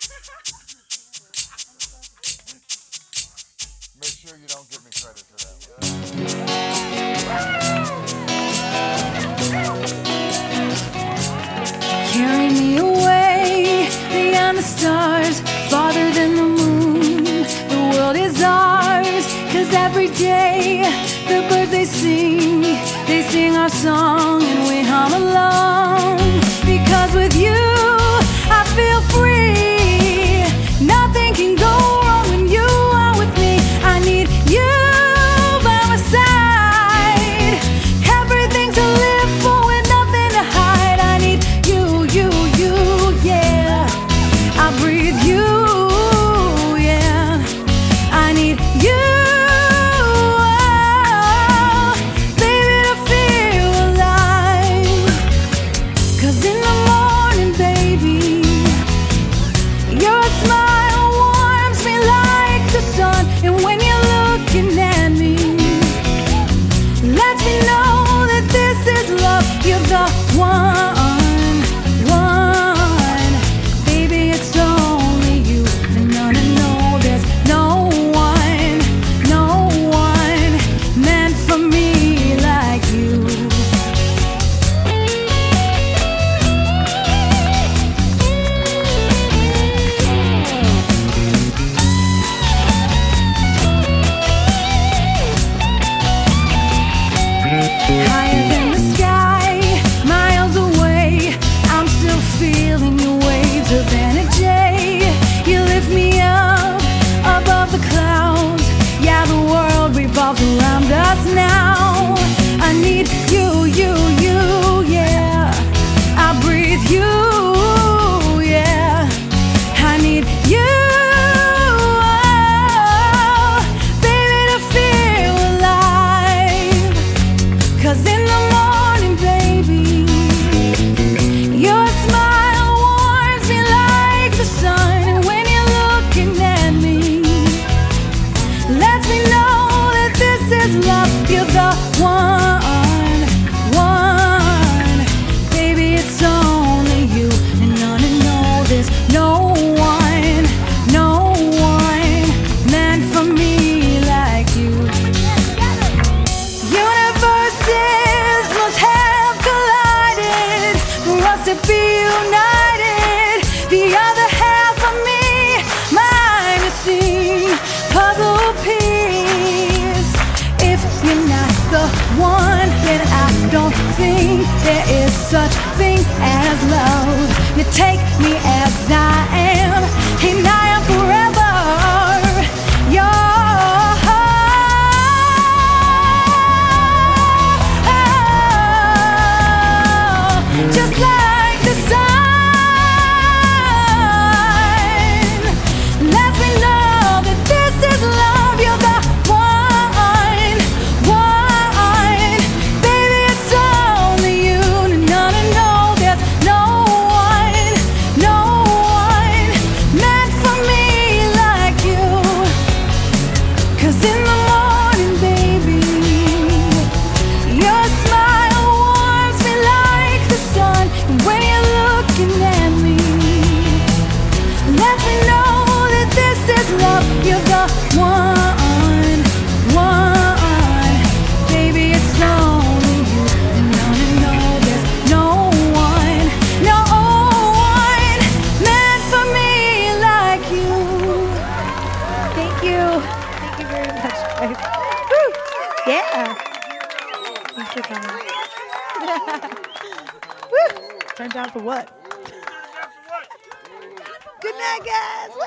Make sure you don't give me credit for that. Carry me away beyond the stars, farther than the moon. The world is ours, 'cause every day the birds they sing our song and we hum along. Because with you I feel free, nothing can go wrong when you are with me. I need you by my side, everything to live for with nothing to hide. I need you, yeah. I breathe you, yeah. I need you, oh, baby, to feel alive. 'Cause in the morning, baby, your smile warms me like the sun. And when you're looking at me, lets me know that this is love. You're the one, baby, it's only you. And no, there's no one meant for me like you. Higher than the sky, miles away, I'm still feeling your waves of energy. You lift me up above the clouds. Yeah, the world revolves around us now. I need you, yeah. I breathe you, yeah. I need you, oh, baby, to feel alive. 'Cause in the morning, baby, your smile warms me like the sun. And when you're looking at me, lets me know that this is love. You're the one, baby, it's only you. And no, there's no one meant for me like you. Universes must have collided for us to be united. The other half of me, mine to see, puzzle piece. If you're not the one, then I don't think there is such thing as love. You take me as I am, and I am forever yours. Just like the sun, let me know that this is love. You're the one, baby, it's only you. No, there's no one meant for me like you. 'Cause in the morning, baby, your smile warms me like the sun. And when you're looking at me, let me know that this is love. You're the one, baby, it's only you. And no, there's no one meant for me like you. Thank you very much, guys. Woo! Yeah. Thanks for coming. Woo! Turn down for what? Good night, guys. Woo!